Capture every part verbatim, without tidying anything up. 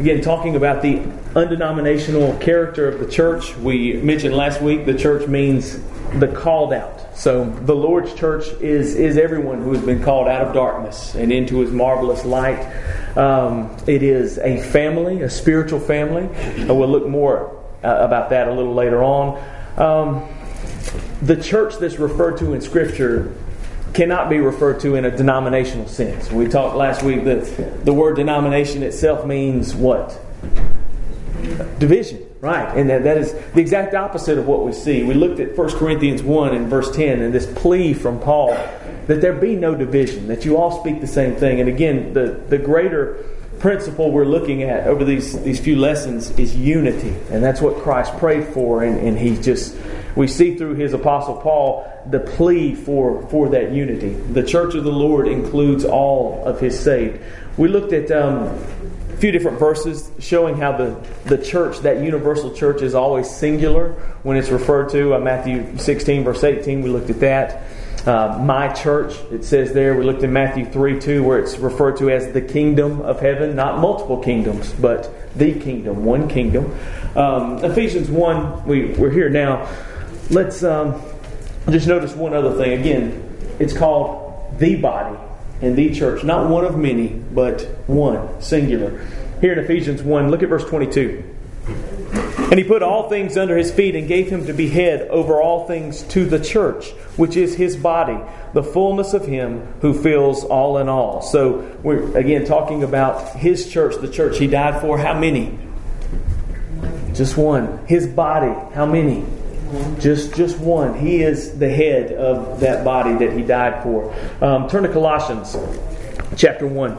Again, talking about the undenominational character of the church. We mentioned last week the church means the called out. So the Lord's church is, is everyone who has been called out of darkness and into His marvelous light. Um, it is a family, a spiritual family. And we'll look more uh, about that a little later on. Um, the church that's referred to in Scripture cannot be referred to in a denominational sense. We talked last week that the word denomination itself means what? Division. Right, and that, that is the exact opposite of what we see. We looked at First Corinthians one and verse ten, and this plea from Paul that there be no division, that you all speak the same thing. And again, the, the greater principle we're looking at over these, these few lessons is unity. And that's what Christ prayed for, and, and He just, we see through His Apostle Paul the plea for, for that unity. The church of the Lord includes all of His saved. We looked at Um, a few different verses showing how the, the church, that universal church, is always singular when it's referred to. Uh, Matthew sixteen, verse eighteen, we looked at that. Uh, my church, it says there. We looked in Matthew three two, where it's referred to as the kingdom of heaven. Not multiple kingdoms, but the kingdom, one kingdom. Um, Ephesians one, we, we're here now. Let's um, just notice one other thing. Again, it's called the body. In the church, not one of many, but one, singular. Here in Ephesians one, look at verse twenty-two. And He put all things under His feet and gave Him to be head over all things to the church, which is His body, the fullness of Him who fills all in all. So we're again talking about His church, the church He died for. How many? Just one. His body, how many? Just just one. He is the head of that body that He died for. Um, turn to Colossians chapter one.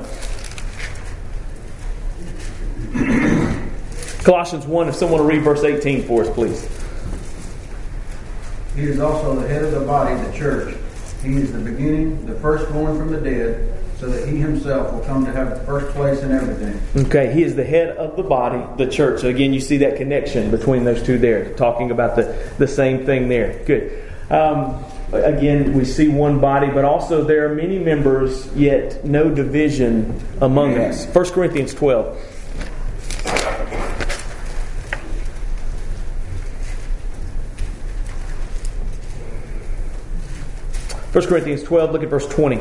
Colossians one, if someone will read verse eighteen for us, please. He is also the head of the body, the church. He is the beginning, the firstborn from the dead, so that He Himself will come to have the first place in everything. Okay, He is the head of the body, the church. So again, you see that connection between those two there, talking about the, the same thing there. Good. Um, again, we see one body, but also there are many members, yet no division among us. First Corinthians twelve. First Corinthians twelve, look at verse twenty.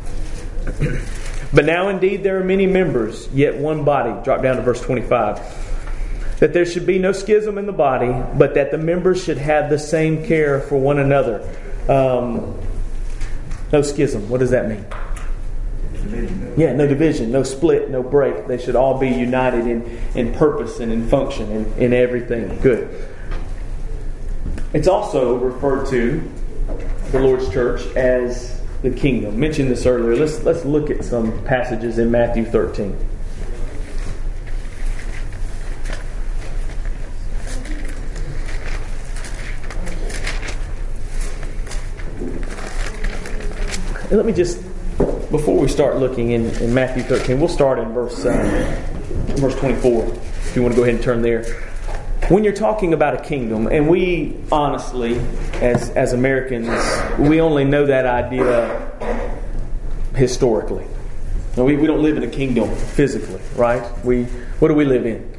But now indeed there are many members, yet one body. Drop down to verse twenty-five. That there should be no schism in the body, but that the members should have the same care for one another. Um, no schism. What does that mean? Yeah, no division, no split, no break. They should all be united in, in purpose and in function and in everything. Good. It's also referred to, the Lord's church, as the kingdom. I mentioned this earlier. Let's let's look at some passages in Matthew thirteen. And let me just, before we start looking in, in Matthew thirteen, we'll start in verse uh, verse twenty-four. If you want to go ahead and turn there. When you're talking about a kingdom, and we honestly, as as Americans, we only know that idea historically. No, we, we don't live in a kingdom physically, right? We what do we live in?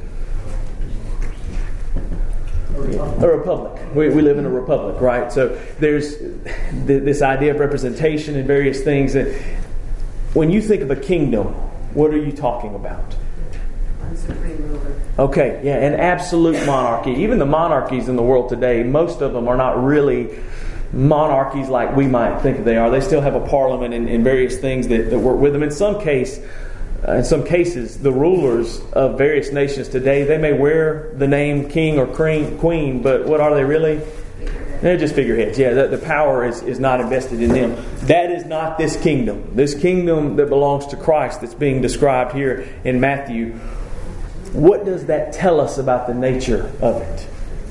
A republic. We, we live in a republic, right? So there's th- this idea of representation and various things. That when you think of a kingdom, what are you talking about? Supreme ruler. Okay, yeah, an absolute monarchy. Even the monarchies in the world today, most of them are not really monarchies like we might think they are. They still have a parliament and, and various things that, that work with them. In some case, uh, in some cases, the rulers of various nations today, they may wear the name king or queen, but what are they really? They're just figureheads. Yeah, the, the power is, is not invested in them. That is not this kingdom. This kingdom that belongs to Christ that's being described here in Matthew. What does that tell us about the nature of it?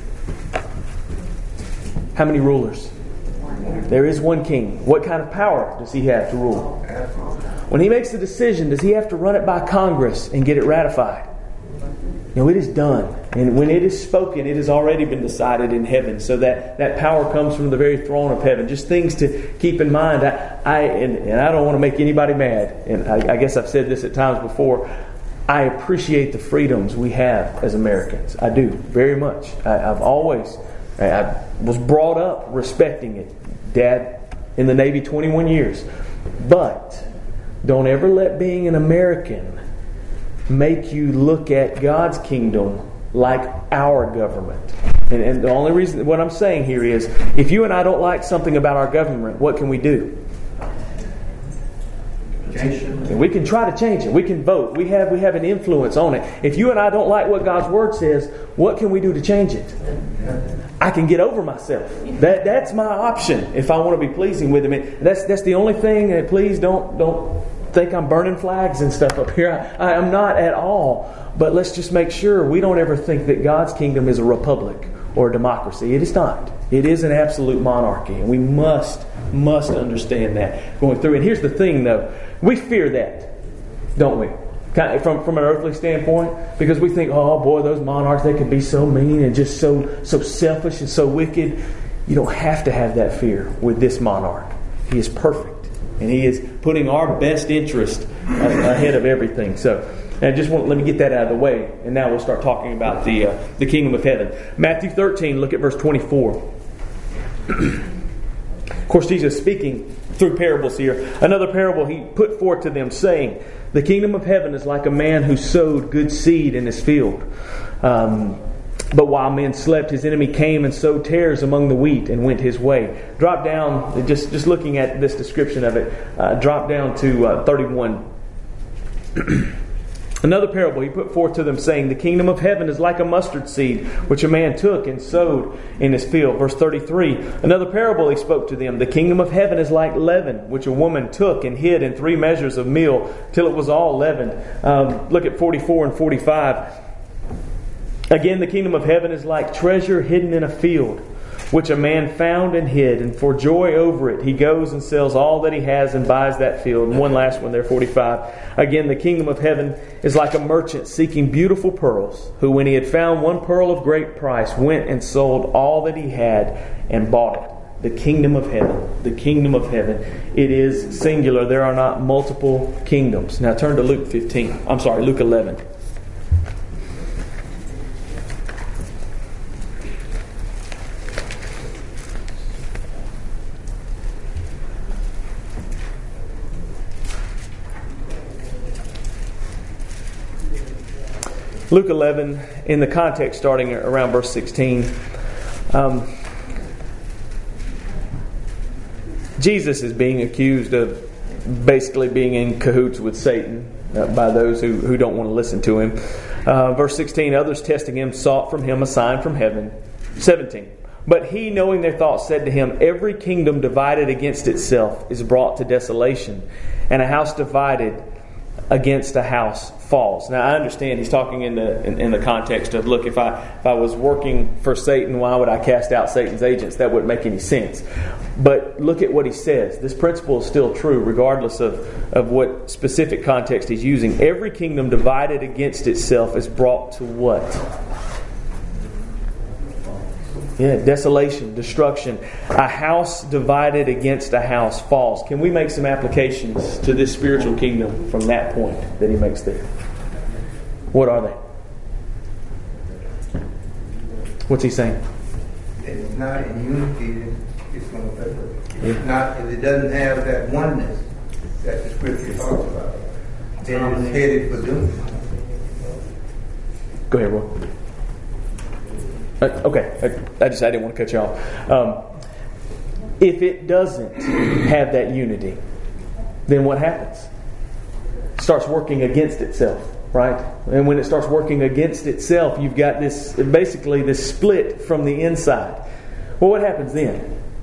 How many rulers? There is one king. What kind of power does he have to rule? When he makes a decision, does he have to run it by Congress and get it ratified? No, it is done. And when it is spoken, it has already been decided in heaven. So that, that power comes from the very throne of heaven. Just things to keep in mind. I, I and, and I don't want to make anybody mad. And I, I guess I've said this at times before. I appreciate the freedoms we have as Americans. I do, very much. I, I've always, I, I was brought up respecting it. Dad in the Navy twenty-one years. But don't ever let being an American make you look at God's kingdom like our government. And, and the only reason, what I'm saying here is, if you and I don't like something about our government, what can we do? And we can try to change it. We can vote. We have we have an influence on it. If you and I don't like what God's Word says, what can we do to change it? I can get over myself. That that's my option if I want to be pleasing with Him. And that's that's the only thing. And please don't don't think I'm burning flags and stuff up here. I, I am not at all. But let's just make sure we don't ever think that God's kingdom is a republic or a democracy. It is not. It is an absolute monarchy, and we must must understand that going through. And here's the thing, though. We fear that, don't we? Kind of from from an earthly standpoint, because we think, oh boy, those monarchs, they could be so mean and just so so selfish and so wicked. You don't have to have that fear with this monarch. He is perfect, and he is putting our best interest ahead of everything. So, and I just want let me get that out of the way, and now we'll start talking about the uh, the kingdom of heaven. Matthew thirteen, look at verse twenty-four. Of course, Jesus speaking through parables here. Another parable he put forth to them, saying, the kingdom of heaven is like a man who sowed good seed in his field. Um, but while men slept, his enemy came and sowed tares among the wheat and went his way. Drop down, just, just looking at this description of it, uh, drop down to uh, thirty-one. Another parable he put forth to them, saying, the kingdom of heaven is like a mustard seed, which a man took and sowed in his field. Verse thirty-three. Another parable he spoke to them. The kingdom of heaven is like leaven, which a woman took and hid in three measures of meal, till it was all leavened. Um, look at forty-four and forty-five. Again, the kingdom of heaven is like treasure hidden in a field, which a man found and hid, and for joy over it he goes and sells all that he has and buys that field. And one last one there, forty-five. Again, the kingdom of heaven is like a merchant seeking beautiful pearls, who when he had found one pearl of great price, went and sold all that he had and bought it. The kingdom of heaven. The kingdom of heaven. It is singular. There are not multiple kingdoms. Now turn to Luke fifteen. I'm sorry, Luke eleven. Luke eleven, in the context starting around verse sixteen, um, Jesus is being accused of basically being in cahoots with Satan uh, by those who, who don't want to listen to him. Uh, verse sixteen, others testing him sought from him a sign from heaven. seventeen, but he, knowing their thoughts, said to him, every kingdom divided against itself is brought to desolation, and a house divided against a house falls. Now I understand he's talking in the in, in the context of, look, if I if I was working for Satan, why would I cast out Satan's agents? That wouldn't make any sense. But look at what he says. This principle is still true regardless of, of what specific context he's using. Every kingdom divided against itself is brought to what? Yeah, desolation, destruction. A house divided against a house falls. Can we make some applications to this spiritual kingdom from that point that he makes there? What are they? What's he saying? It's not in unity, it's going to fail. It's not, if it doesn't have that oneness that the scripture talks about, then it's headed for doom. Go ahead, Roy. Uh, okay, I, I just I didn't want to cut you off. Um, if it doesn't have that unity, then what happens? It starts working against itself, right? And when it starts working against itself, you've got this basically this split from the inside. Well, what happens then?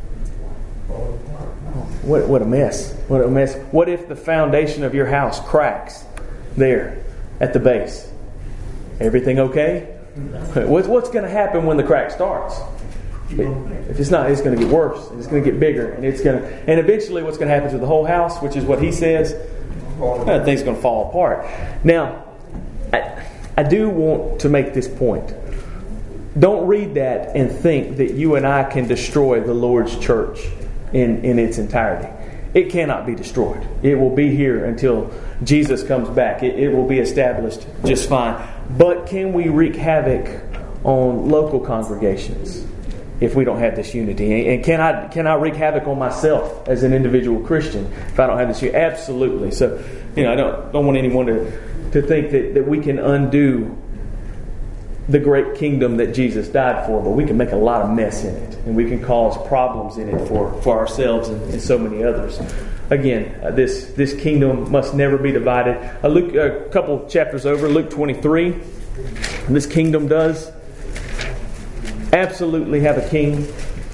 What what a mess! What a mess! What if the foundation of your house cracks there at the base? Everything okay? What's what's going to happen when the crack starts? If it's not, it's going to get worse. It's going to get bigger, and it's going to, and eventually, what's going to happen to the whole house, which is what he says, that thing's going to fall apart. Now, I, I do want to make this point. Don't read that and think that you and I can destroy the Lord's church in, in its entirety. it cannot be destroyed. It will be here until Jesus comes back. It, it will be established just fine. But can we wreak havoc on local congregations if we don't have this unity? And can I can I wreak havoc on myself as an individual Christian if I don't have this unity? Absolutely. So, you know, I don't don't want anyone to, to think that, that we can undo the great kingdom that Jesus died for, but we can make a lot of mess in it, and we can cause problems in it for, for ourselves and, and so many others. Again, uh, this this kingdom must never be divided. Uh, Luke, a couple chapters over, Luke twenty-three. This kingdom does absolutely have a king.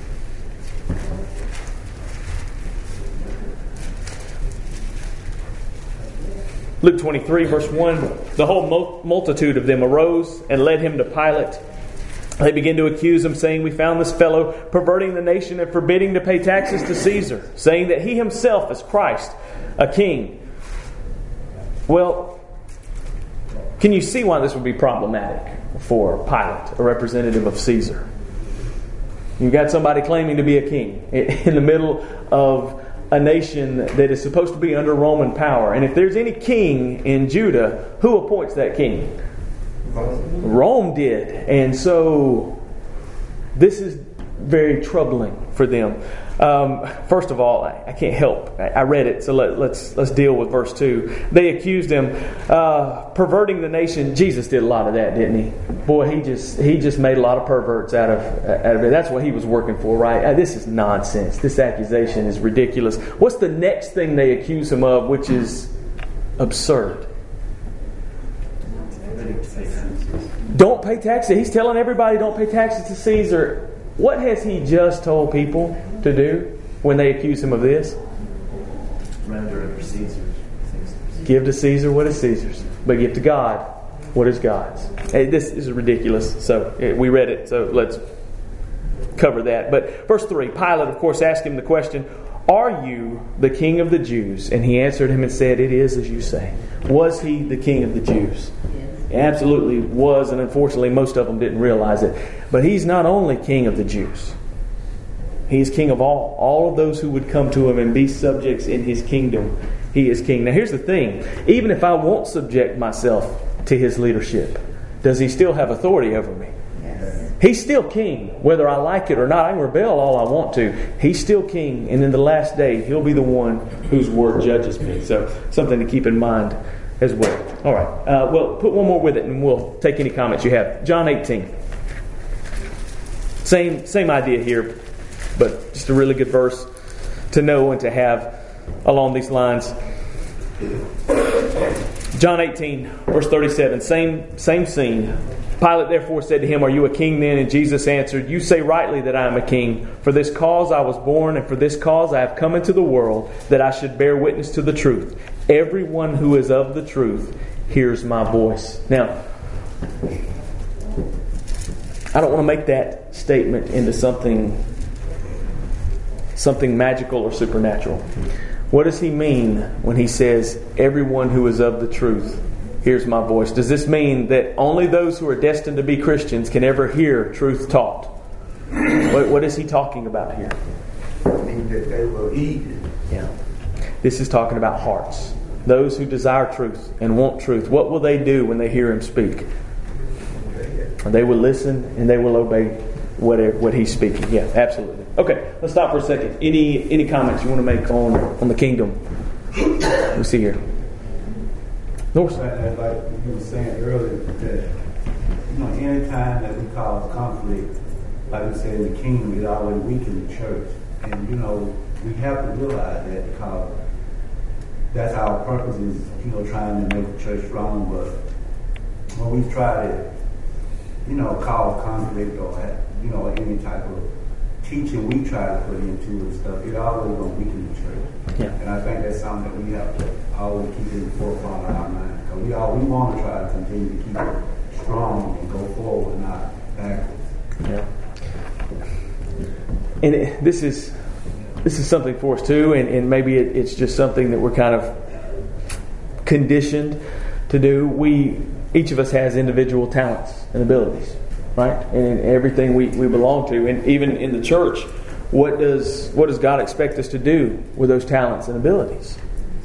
Luke twenty-three, verse one, the whole multitude of them arose and led him to Pilate. They began to accuse him, saying, "We found this fellow perverting the nation and forbidding to pay taxes to Caesar, saying that he himself is Christ, a king." Well, can you see why this would be problematic for Pilate, a representative of Caesar? You've got somebody claiming to be a king in the middle of a nation that is supposed to be under Roman power. And if there's any king in Judah, who appoints that king? Rome did. And so this is very troubling for them. Um, first of all, I, I can't help. I, I read it, so let, let's let's deal with verse two. They accused him uh, perverting the nation. Jesus did a lot of that, didn't he? Boy, he just he just made a lot of perverts out of out of it. That's what he was working for, right? Uh, this is nonsense. This accusation is ridiculous. What's the next thing they accuse him of, which is absurd? Don't pay taxes. He's telling everybody don't pay taxes to Caesar. What has he just told people to do when they accuse him of this? Render unto Caesar. Give to Caesar what is Caesar's, but give to God what is God's. Hey, this is ridiculous. So we read it, so let's cover that. But verse three, Pilate, of course, asked him the question, "Are you the king of the Jews?" And he answered him and said, "It is as you say." Was he the king of the Jews? He absolutely was, and unfortunately most of them didn't realize it. But he's not only king of the Jews. He's king of all. All of those who would come to him and be subjects in his kingdom. He is king. Now here's the thing. Even if I won't subject myself to his leadership, does he still have authority over me? Yes. He's still king. Whether I like it or not, I can rebel all I want to. He's still king. And in the last day, he'll be the one whose word judges me. So something to keep in mind as well. All right. Uh, well, put one more with it and we'll take any comments you have. John eighteen. Same, same idea here, but just a really good verse to know and to have along these lines. John eighteen, verse thirty-seven, same same scene. Pilate therefore said to him, "Are you a king then?" And Jesus answered, "You say rightly that I am a king. For this cause I was born, and for this cause I have come into the world, that I should bear witness to the truth. Everyone who is of the truth hears my voice." Now, I don't want to make that statement into something something magical or supernatural. What does he mean when he says, "Everyone who is of the truth hears my voice"? Does this mean that only those who are destined to be Christians can ever hear truth taught? What, what is he talking about here? I mean that they will eat. Yeah. This is talking about hearts. Those who desire truth and want truth. What will they do when they hear him speak? They will listen and they will obey whatever what he's speaking. Yeah, absolutely. Okay, let's stop for a second. Any any comments you want to make on on the kingdom? Let me see here. North. Like you were saying earlier, that you know, any time that we cause conflict, like we said in the kingdom, it always weakens the church. And you know, we have to realize that because that's our purpose is, you know, trying to make the church strong. But when we try to, you know, cause conflict or have, you know, any type of teaching we try to put into and stuff, it always going to weaken the church. Yeah. And I think that's something that we have to always keep in the forefront of our mind. Because we all we want to try to continue to keep it strong and go forward, not backwards. Yeah. And it, this is this is something for us too, and, and maybe it, it's just something that we're kind of conditioned to do. We each of us has individual talents and abilities, right? And in everything we, we belong to, and even in the church, what does what does God expect us to do with those talents and abilities?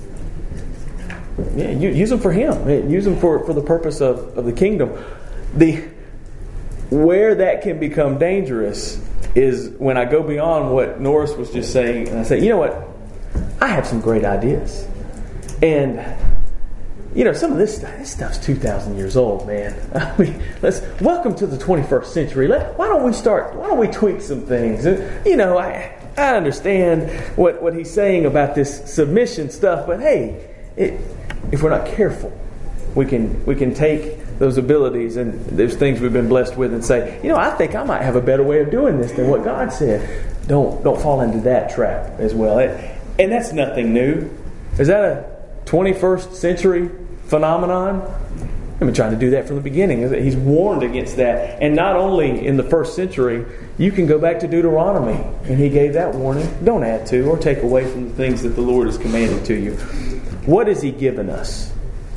Yeah, use them for Him. Use them for, for the purpose of, of the kingdom. The where that can become dangerous is when I go beyond what Norris was just saying, and I say, you know what? I have some great ideas, and you know, some of this stuff, this stuff's two thousand years old, man. I mean, let's welcome to the twenty-first century. Let, why don't we start? Why don't we tweak some things? And, you know, I I understand what, what he's saying about this submission stuff, but hey, it, if we're not careful, we can we can take those abilities and those things we've been blessed with and say, you know, I think I might have a better way of doing this than what God said. Don't don't fall into that trap as well. And that's nothing new. Is that a twenty-first century phenomenon? I've been trying to do that from the beginning. He's warned against that. And not only in the first century, you can go back to Deuteronomy, and he gave that warning. Don't add to or take away from the things that the Lord has commanded to you. What has He given us?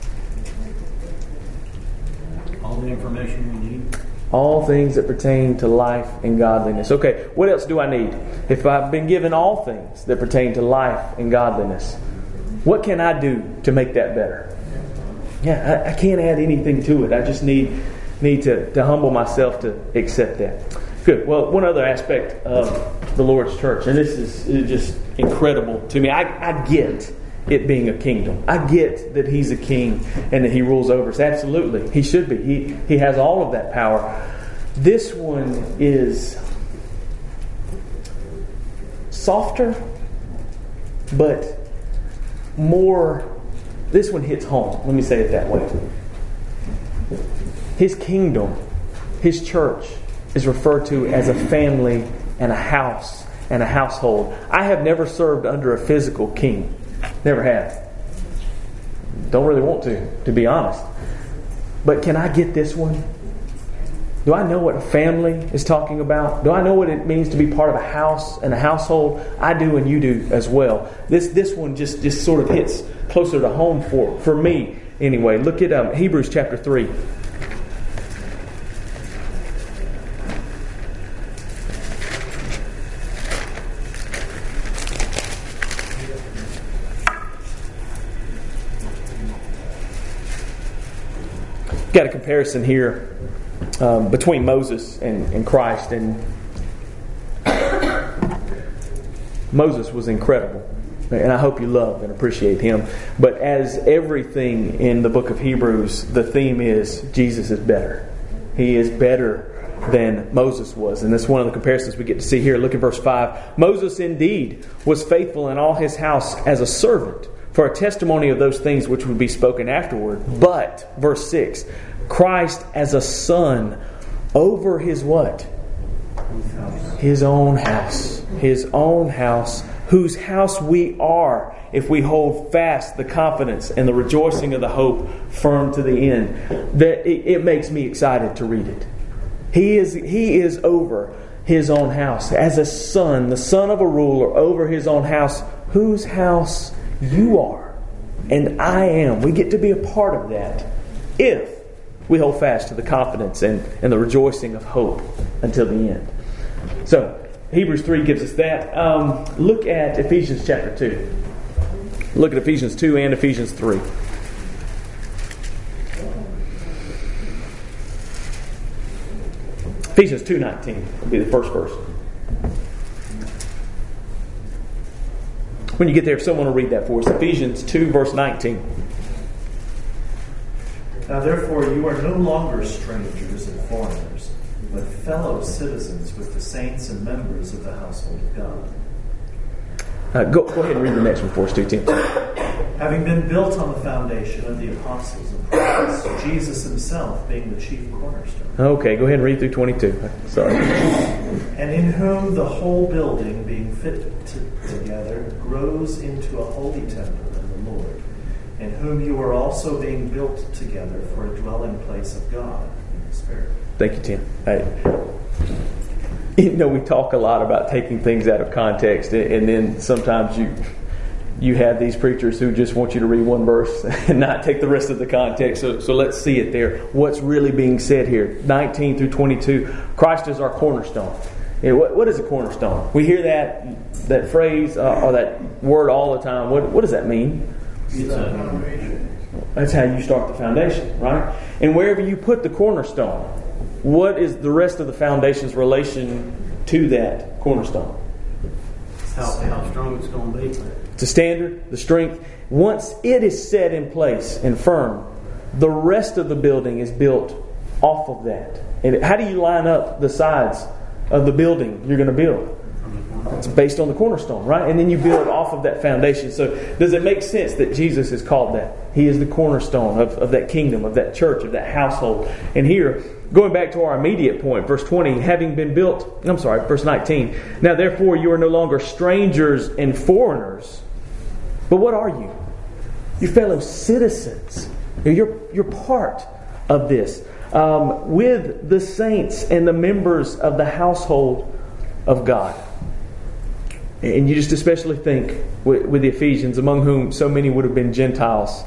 All the information we need. All things that pertain to life and godliness. Okay, what else do I need? If I've been given all things that pertain to life and godliness, what can I do to make that better? Yeah, I, I can't add anything to it. I just need need to, to humble myself to accept that. Good. Well, one other aspect of the Lord's church, and this is, is just incredible to me. I, I get it being a kingdom. I get that He's a king and that He rules over us. Absolutely. He should be. He, he has all of that power. This one is softer, but more... This one hits home. Let me say it that way. His kingdom, His church, is referred to as a family and a house and a household. I have never served under a physical king. Never have. Don't really want to, to be honest. But can I get this one? Do I know what a family is talking about? Do I know what it means to be part of a house and a household? I do, and you do as well. This this one just, just sort of hits closer to home for, for me anyway. Look at um, Hebrews chapter three. Got a comparison here um, between Moses and, and Christ, and Moses was incredible, and I hope you love and appreciate him. But as everything in the book of Hebrews, the theme is Jesus is better. He is better than Moses was, and that's one of the comparisons we get to see here. Look at verse five. Moses indeed was faithful in all his house as a servant, for a testimony of those things which would be spoken afterward. But, verse six, Christ as a son over his what? His own house. His own house, whose house we are if we hold fast the confidence and the rejoicing of the hope firm to the end. That it, it makes me excited to read it. He is, he is over his own house. As a son, the son of a ruler over his own house, whose house you are and I am. We get to be a part of that if we hold fast to the confidence and, and the rejoicing of hope until the end. So, Hebrews three gives us that. Um, look at Ephesians chapter two. Look at Ephesians two and Ephesians three. Ephesians two nineteen will be the first verse. When you get there, if someone will read that for us. Ephesians two, verse nineteen. Now therefore you are no longer strangers and foreigners, but fellow citizens with the saints and members of the household of God. Uh, go, go ahead and read the next one for us, too, Tim. Having been built on the foundation of the apostles and prophets, Jesus himself being the chief cornerstone. Okay, go ahead and read through twenty-two. Sorry. And in whom the whole building, being fit to, together, grows into a holy temple in the Lord, in whom you are also being built together for a dwelling place of God in the Spirit. Thank you, Tim. I, you know, we talk a lot about taking things out of context, and then sometimes you you have these preachers who just want you to read one verse and not take the rest of the context. So, so let's see it there. What's really being said here? nineteen through twenty-two. Christ is our cornerstone. You know, what, what is a cornerstone? We hear that that phrase uh, or that word all the time. What, what does that mean? That's how you start the foundation, right? And wherever you put the cornerstone, what is the rest of the foundation's relation to that cornerstone? How, how strong it's going to be. It's a standard, the strength. Once it is set in place and firm, the rest of the building is built off of that. And how do you line up the sides of the building you're going to build? It's based on the cornerstone, right? And then you build off of that foundation. So does it make sense that Jesus is called that? He is the cornerstone of, of that kingdom, of that church, of that household. And here, going back to our immediate point, verse twenty, having been built, I'm sorry, verse nineteen. Now therefore you are no longer strangers and foreigners. But what are you? You're fellow citizens. You're, you're part of this. Um, with the saints and the members of the household of God. And you just especially think with, with the Ephesians, among whom so many would have been Gentiles.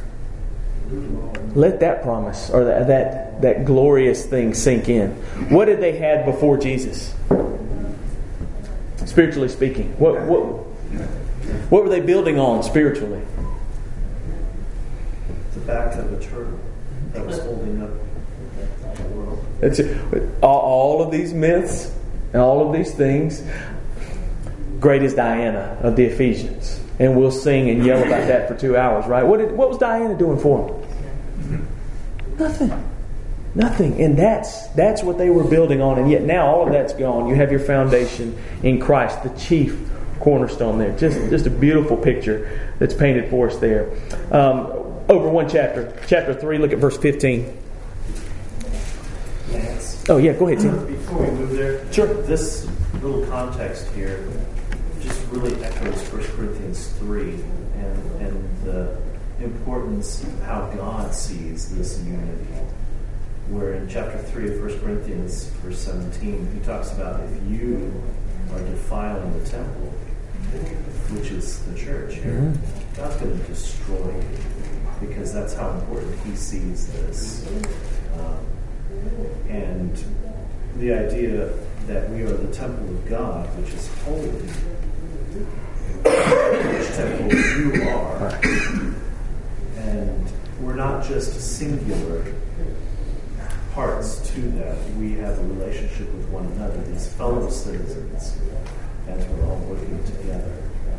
Let that promise or that, that that glorious thing sink in. What did they have before Jesus? Spiritually speaking, what what what were they building on spiritually? The back of a turtle that was holding up the world. That's it. All, all of these myths and all of these things. Great is Diana of the Ephesians. And we'll sing and yell about that for two hours, right? What did, what was Diana doing for them? Nothing. Nothing. And that's that's what they were building on. And yet now all of that's gone. You have your foundation in Christ, the chief cornerstone there. Just, just a beautiful picture that's painted for us there. Um, over one chapter. Chapter three, look at verse fifteen. Lance. Oh, yeah, go ahead, Tim. Before we move there, Sure. This little context here just really echoes First Corinthians three and, and the importance of how God sees this unity. Where in chapter three of First Corinthians, verse seventeen, he talks about if you are defiling the temple, which is the church here, mm-hmm. God's going to destroy you because that's how important he sees this. Um, and the idea that we are the temple of God, which is holy, which temple you are, and we're not just singular parts to that. We have a relationship with one another, these fellow citizens, as we're all working together.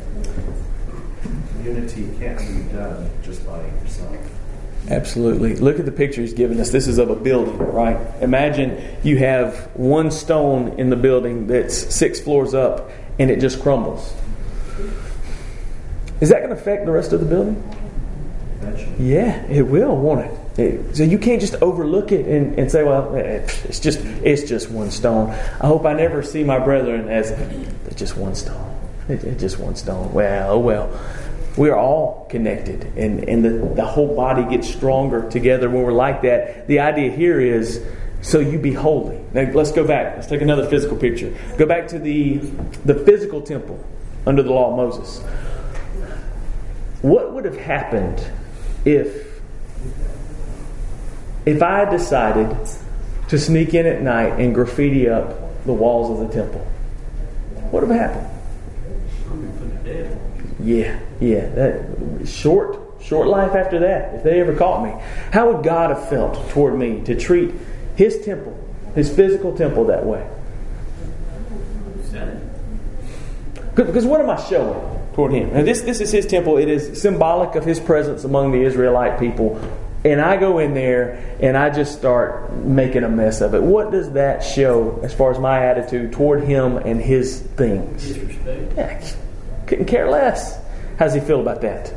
Unity can't be done just by yourself. Absolutely. Look at the picture he's given us. This is of a building, right? Imagine you have one stone in the building that's six floors up and it just crumbles. Is that going to affect the rest of the building? Eventually. Yeah, it will, won't it? it so you can't just overlook it and, and say, well, it's just it's just one stone. I hope I never see my brethren as it's just one stone. It, it's just one stone. Well, oh well. We are all connected, and, and the, the whole body gets stronger together when we're like that. The idea here is, so you be holy. Now let's go back. Let's take another physical picture. Go back to the, the physical temple under the law of Moses. What would have happened if, if I decided to sneak in at night and graffiti up the walls of the temple? What would have happened? Yeah, yeah. That short, short life after that, if they ever caught me. How would God have felt toward me to treat His temple, His physical temple, that way? Because what am I showing toward Him? Now this, this is His temple. It is symbolic of His presence among the Israelite people. And I go in there and I just start making a mess of it. What does that show as far as my attitude toward Him and His things? Disrespect. Yeah, couldn't care less. How does He feel about that?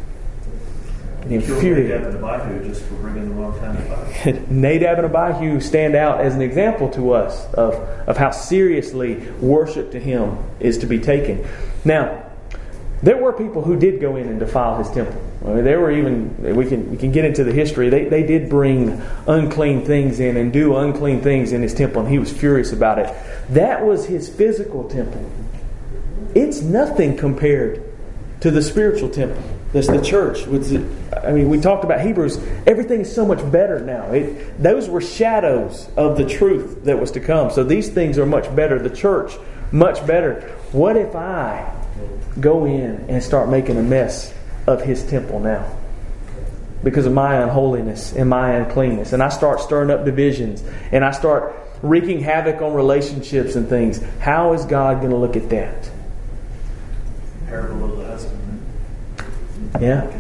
Nadab and Abihu just for bringing the wrong kind of fire. Nadab and Abihu stand out as an example to us of, of how seriously worship to Him is to be taken. Now, there were people who did go in and defile His temple. I mean, there were even, we can we can get into the history, they, they did bring unclean things in and do unclean things in His temple, and He was furious about it. That was His physical temple. It's nothing compared to the spiritual temple. That's the church. I mean, we talked about Hebrews. Everything is so much better now. It, those were shadows of the truth that was to come. So these things are much better. The church, much better. What if I go in and start making a mess of His temple now because of my unholiness and my uncleanness, and I start stirring up divisions, and I start wreaking havoc on relationships and things? How is God going to look at that? Parable of the husband. Yeah.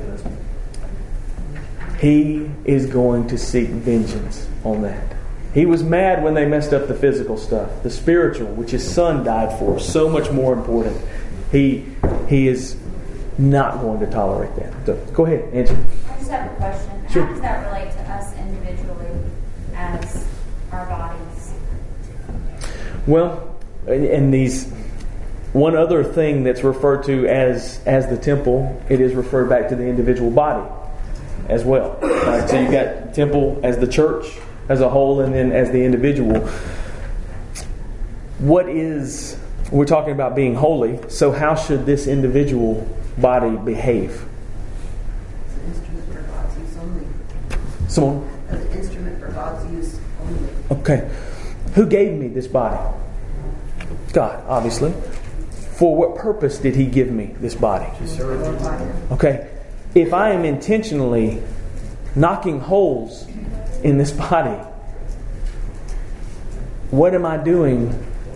He is going to seek vengeance on that. He was mad when they messed up the physical stuff. The spiritual, which His Son died for, so much more important. He He is not going to tolerate that. So, go ahead, Angie. I just have a question. Sure. How does that relate to us individually as our bodies? Well, and these... One other thing that's referred to as as the temple, it is referred back to the individual body as well. Right? So you've got temple as the church as a whole, and then as the individual. What is, we're talking about being holy, so how should this individual body behave? It's an instrument for God's use only. Someone? An instrument for God's use only. Okay. Who gave me this body? God, obviously. For what purpose did He give me this body? Okay. If I am intentionally knocking holes in this body, what am I doing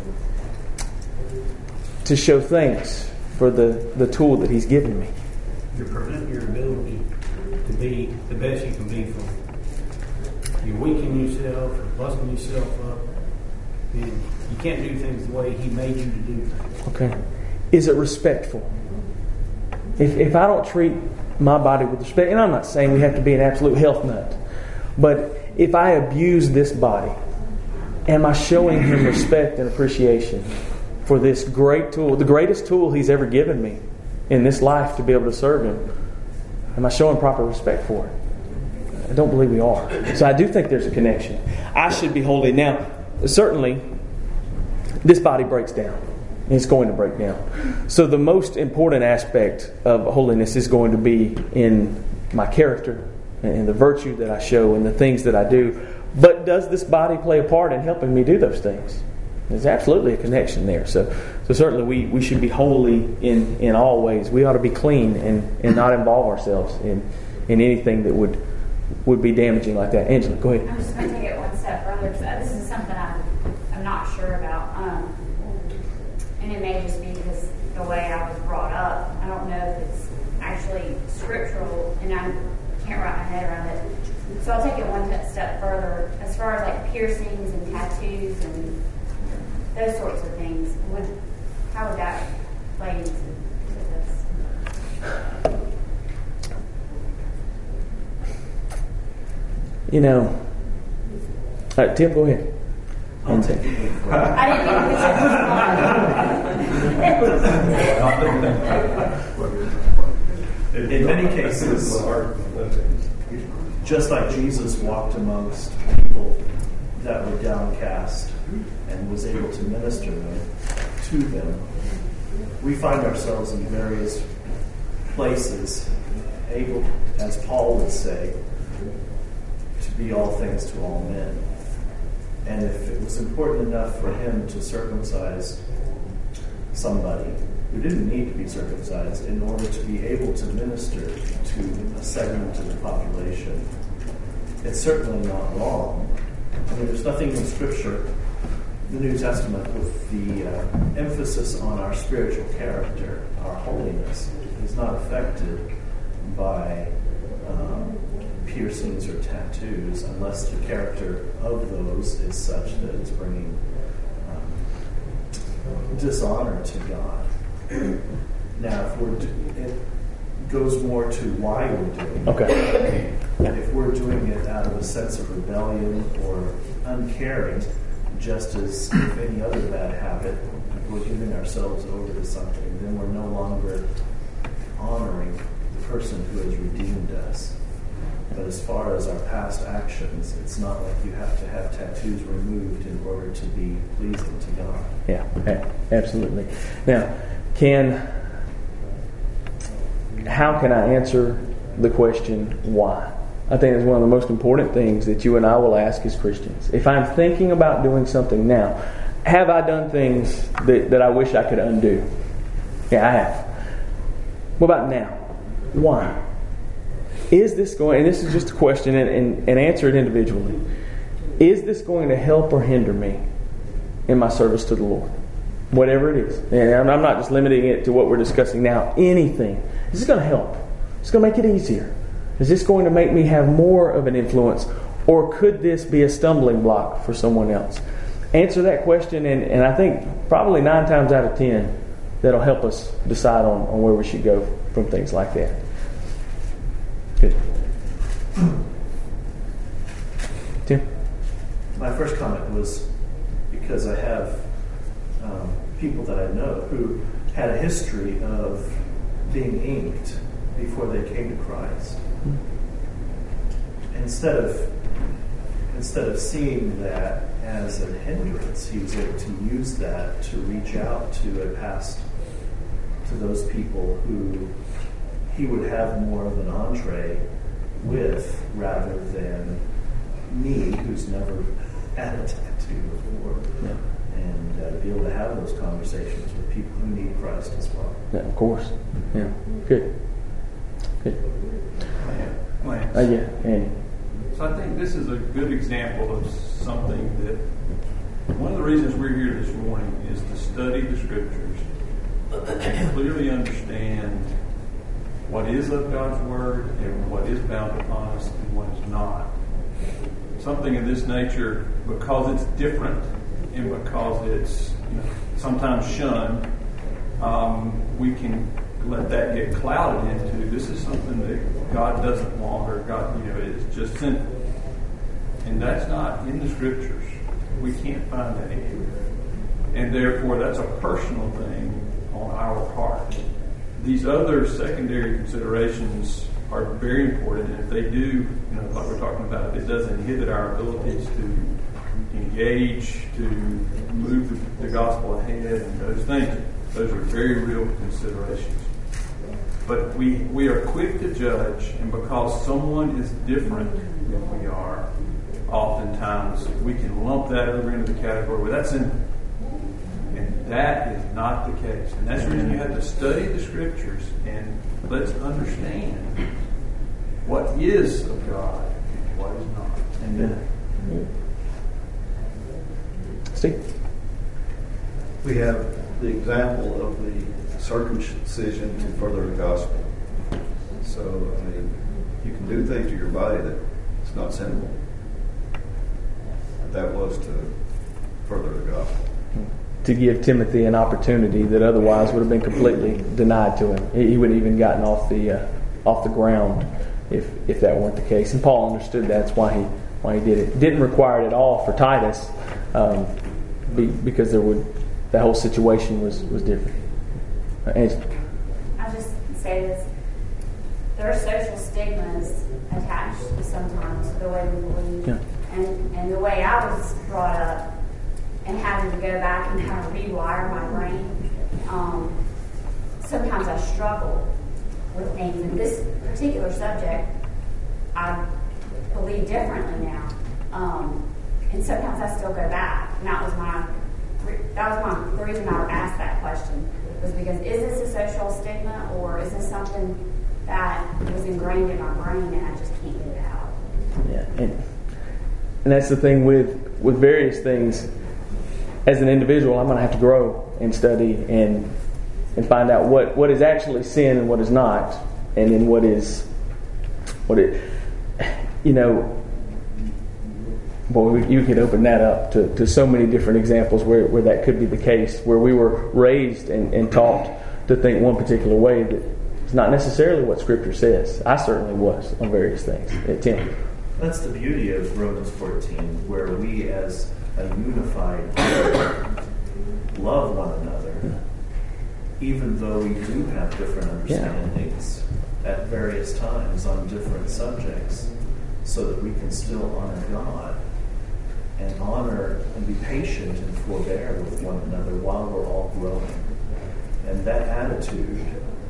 to show thanks for the, the tool that He's given me? You're preventing your ability to be the best you can be for. You're weakening yourself, you're busting yourself up. And you can't do things the way He made you to do things. Okay. Is it respectful? If if I don't treat my body with respect, and I'm not saying we have to be an absolute health nut, but if I abuse this body, am I showing Him respect and appreciation for this great tool, the greatest tool He's ever given me in this life to be able to serve Him? Am I showing proper respect for it? I don't believe we are. So I do think there's a connection. I should be holy. Now, certainly, this body breaks down. It's going to break down. So the most important aspect of holiness is going to be in my character and the virtue that I show and the things that I do. But does this body play a part in helping me do those things? There's absolutely a connection there. So so certainly we, we should be holy in, in all ways. We ought to be clean and, and not involve ourselves in, in anything that would would be damaging like that. Angela, go ahead. I'm just going to take it one step further because this is something I'm, I'm not sure about. Um, and it may just be because the way I was brought up. I don't know if it's actually scriptural, and I can't wrap my head around it. So I'll take it one step further. As far as like piercings and tattoos and those sorts of things, would how would that play into this? You know, uh, Tim, go ahead. I didn't mean to In many cases, just like Jesus walked amongst people that were downcast and was able to minister them, to them, we find ourselves in various places, able, as Paul would say, to be all things to all men. And if it was important enough for him to circumcise somebody who didn't need to be circumcised in order to be able to minister to a segment of the population, it's certainly not wrong. I mean, there's nothing in Scripture, the New Testament, with the uh, emphasis on our spiritual character, our holiness, is not affected by um, piercings or tattoos unless the character of those is such that it's bringing um, dishonor to God. Now, if we're do- it goes more to why we're doing it. Okay. If we're doing it out of a sense of rebellion or uncaring, just as if any other bad habit, we're giving ourselves over to something, then we're no longer honoring the person who has redeemed us. But as far as our past actions, it's not like you have to have tattoos removed in order to be pleasing to God. Yeah, absolutely. Now, can how can I answer the question, why? I think it's one of the most important things that you and I will ask as Christians. If I'm thinking about doing something now, have I done things that, that I wish I could undo? Yeah, I have. What about now? Why? Is this going, and this is just a question, and, and, and answer it individually. Is this going to help or hinder me in my service to the Lord? Whatever it is. And I'm not just limiting it to what we're discussing now. Anything. Is this going to help? Is it going to make it easier? Is this going to make me have more of an influence? Or could this be a stumbling block for someone else? Answer that question, and, and I think probably nine times out of ten, that'll help us decide on, on where we should go from things like that. Good. Tim? My first comment was because I have um, people that I know who had a history of being inked before they came to Christ. Instead of instead of seeing that as a hindrance, he was able to use that to reach out to a past, to those people who he would have more of an entree with rather than me, who's never had a tattoo before. Yeah. And uh, be able to have those conversations with people who need Christ as well. Yeah, of course. Yeah. Good. Good. Lance. Uh, yeah, Andy. So I think this is a good example of something that one of the reasons we're here this morning is to study the Scriptures and clearly understand what is of God's Word and what is bound upon us and what is not. Something of this nature, because it's different and because it's, you know, sometimes shunned, um, we can let that get clouded into this is something that God doesn't want, or God, you know, it's just sinful. And that's not in the Scriptures. We can't find that anywhere. And therefore, that's a personal thing on our part. These other secondary considerations are very important, and if they do, you know, like we're talking about, if it does inhibit our abilities to engage, to move the, the gospel ahead, and those things, those are very real considerations. But we, we are quick to judge, and because someone is different than we are, oftentimes we can lump that over into the category where that's sinful. And that is not the case. And that's the reason you have to study the Scriptures and let's understand what is of God and what is not. Amen. Steve? We have the example of the circumcision to further the gospel. So, I mean, you can do things to your body that it's not sinful. That was to further the gospel. To give Timothy an opportunity that otherwise would have been completely denied to him. He would have even gotten off the uh, off the ground if if that weren't the case. And Paul understood that's why he why he did it. Didn't require it at all for Titus, um, be, because there would that whole situation was was different. Uh, Angela. I'll just say this: there are social stigmas attached sometimes to the way we believe, yeah. and and the way I was brought up. And having to go back and kind of rewire my brain. Um, sometimes I struggle with things. In this particular subject, I believe differently now. Um, and sometimes I still go back. And that was my that was my the reason I asked that question was because is this a social stigma, or is this something that was ingrained in my brain and I just can't get it out? Yeah, and and that's the thing with with various things. As an individual, I'm going to have to grow and study and and find out what, what is actually sin and what is not, and then what is what it. You know, boy, you could open that up to, to so many different examples where, where that could be the case, where we were raised and, and taught to think one particular way that it's not necessarily what Scripture says. I certainly was on various things. Yeah, Tim. That's the beauty of Romans fourteen, where we as a unified group love one another, even though we do have different understandings yeah. at various times on different subjects, so that we can still honor God and honor and be patient and forbear with one another while we're all growing. And that attitude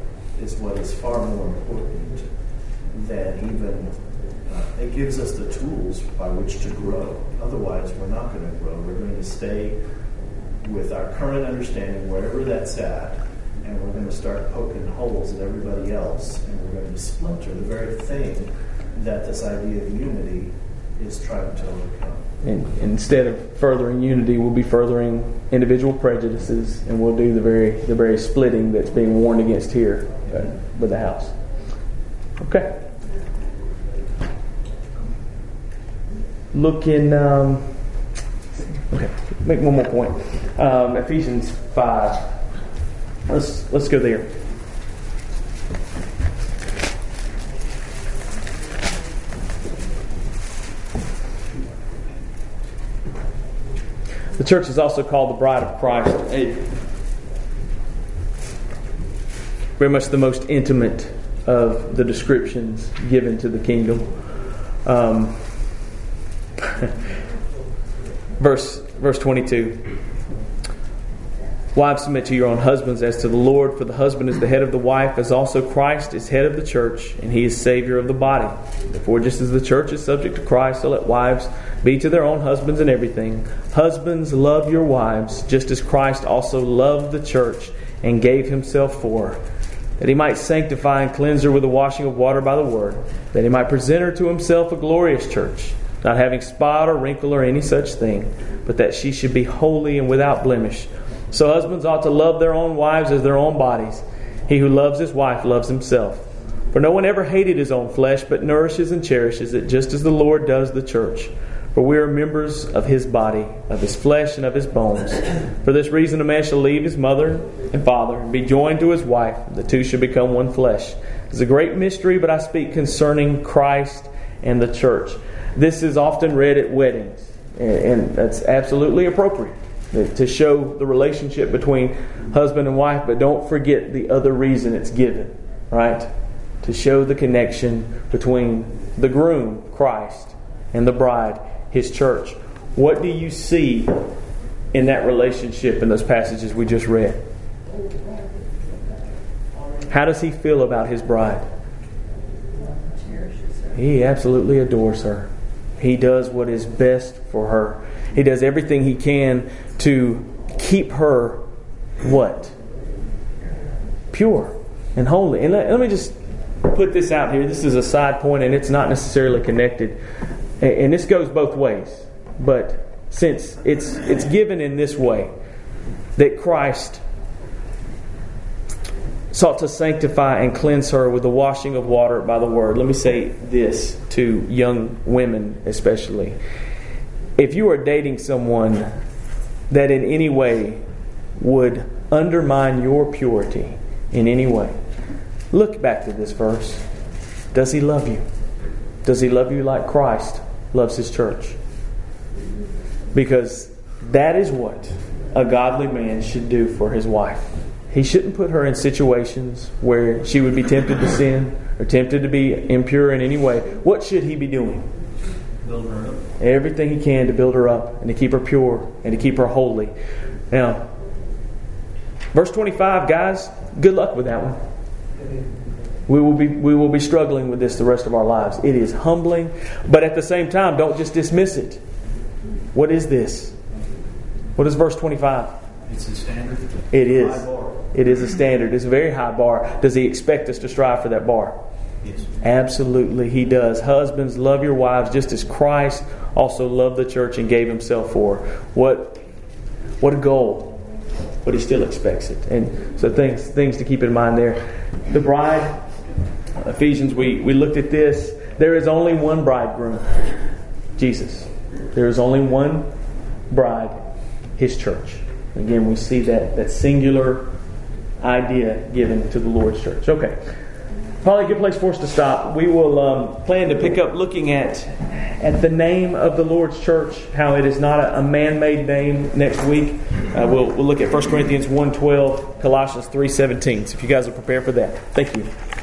is what is far more important than even, uh, it gives us the tools by which to grow. Otherwise, we're not going to grow. We're going to stay with our current understanding, wherever that's at, and we're going to start poking holes at everybody else, and we're going to splinter the very thing that this idea of unity is trying to overcome. And instead of furthering unity, we'll be furthering individual prejudices, and we'll do the very the very splitting that's being warned against here uh, with the house. Okay. Look in. Um, okay. Make one more point. Um, Ephesians five. Let's let's go there. The church is also called the bride of Christ. A, very much the most intimate of the descriptions given to the kingdom. Um, verse verse twenty-two. Wives, submit to your own husbands as to the Lord, for the husband is the head of the wife, as also Christ is head of the church, and he is Savior of the body. Therefore, just as the church is subject to Christ, so let wives be to their own husbands in everything. Husbands, love your wives, just as Christ also loved the church and gave himself for her, that he might sanctify and cleanse her with the washing of water by the word, that he might present her to himself a glorious church, not having spot or wrinkle or any such thing, but that she should be holy and without blemish. So husbands ought to love their own wives as their own bodies. He who loves his wife loves himself. For no one ever hated his own flesh, but nourishes and cherishes it, just as the Lord does the church. For we are members of his body, of his flesh and of his bones. For this reason a man shall leave his mother and father, and be joined to his wife, and the two shall become one flesh. It's a great mystery, but I speak concerning Christ and the church. This is often read at weddings, and that's absolutely appropriate, to show the relationship between husband and wife, but don't forget the other reason it's given, right? To show the connection between the groom, Christ, and the bride, his church. What do you see in that relationship in those passages we just read? How does he feel about his bride? He absolutely adores her. He does what is best for her. He does everything he can to keep her what? Pure and holy. And let, let me just put this out here. This is a side point, and it's not necessarily connected. And, and this goes both ways. But since it's it's given in this way, that Christ sought to sanctify and cleanse her with the washing of water by the word. Let me say this to young women especially. If you are dating someone that in any way would undermine your purity in any way, look back to this verse. Does he love you? Does he love you like Christ loves his church? Because that is what a godly man should do for his wife. He shouldn't put her in situations where she would be tempted to sin or tempted to be impure in any way. What should he be doing? Build her up. Everything he can to build her up and to keep her pure and to keep her holy. Now, verse twenty-five, guys, good luck with that one. We will be we will be struggling with this the rest of our lives. It is humbling, but at the same time, don't just dismiss it. What is this? What is verse twenty-five? It's a standard. It is. High bar. It is a standard. It's a very high bar. Does he expect us to strive for that bar? Yes. Absolutely, he does. Husbands, love your wives just as Christ also loved the church and gave himself for her. What, what a goal. But he still expects it. And so things things to keep in mind there. The bride, Ephesians, we, we looked at this. There is only one bridegroom, Jesus. There is only one bride, his church. Again, we see that, that singular idea given to the Lord's church. Okay. Probably a good place for us to stop. We will um, plan to pick up looking at at the name of the Lord's church, how it is not a, a man-made name next week. Uh, we'll, we'll look at First Corinthians one twelve, Colossians three seventeen. So if you guys are prepared for that. Thank you.